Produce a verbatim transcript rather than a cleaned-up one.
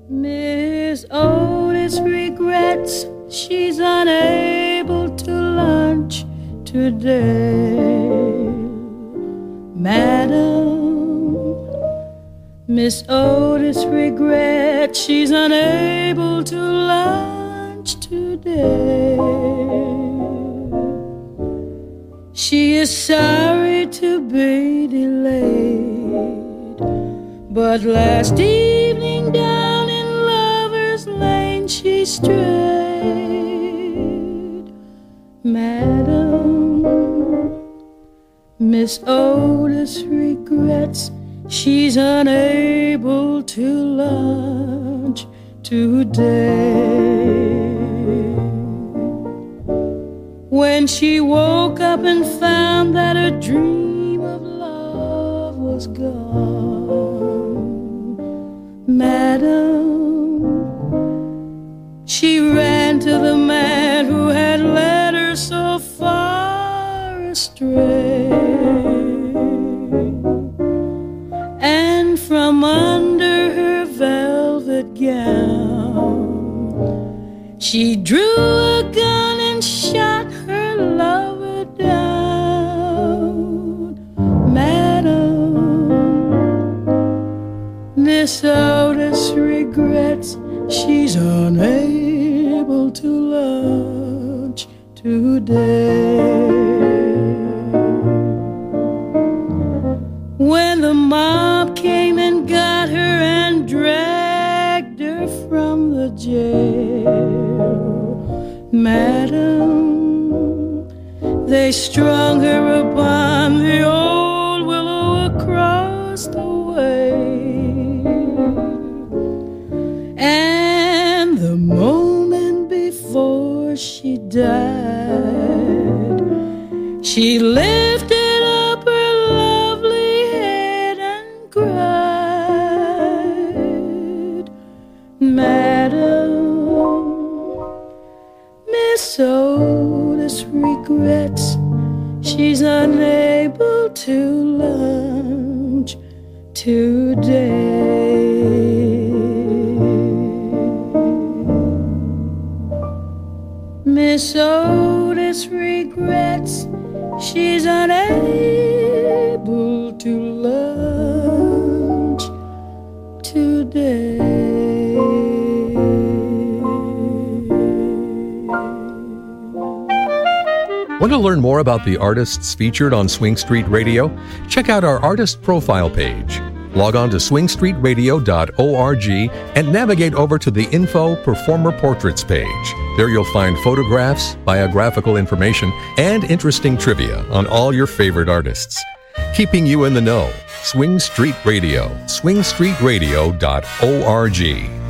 Miss Otis regrets she's unable to lunch today. Madam, Miss Otis regrets she's unable to lunch today. She is sorry to be delayed, but last evening down in Lover's Lane she strayed. Madam, Miss Otis regrets she's unable to lunch today. When she woke up and found that her dream of love was gone, Madam, she ran to the man who had led her so far astray. And from under her velvet gown, she drew a gun and shot her lover down. Madam, Miss Otis regrets she's unable to lunch today. When the mob came and got her and dragged her from the jail, Madam, they strung her upon the old willow across the way. And the moment before she died, she lifted up her lovely head and cried. Madam, Miss Otis regrets she's unable to lunch today. Miss Otis regrets she's unable to lunch today. Want to learn more about the artists featured on Swing Street Radio? Check out our artist profile page. Log on to swing street radio dot org and navigate over to the Info Performer Portraits page. There you'll find photographs, biographical information, and interesting trivia on all your favorite artists. Keeping you in the know. Swing Street Radio. swing street radio dot org.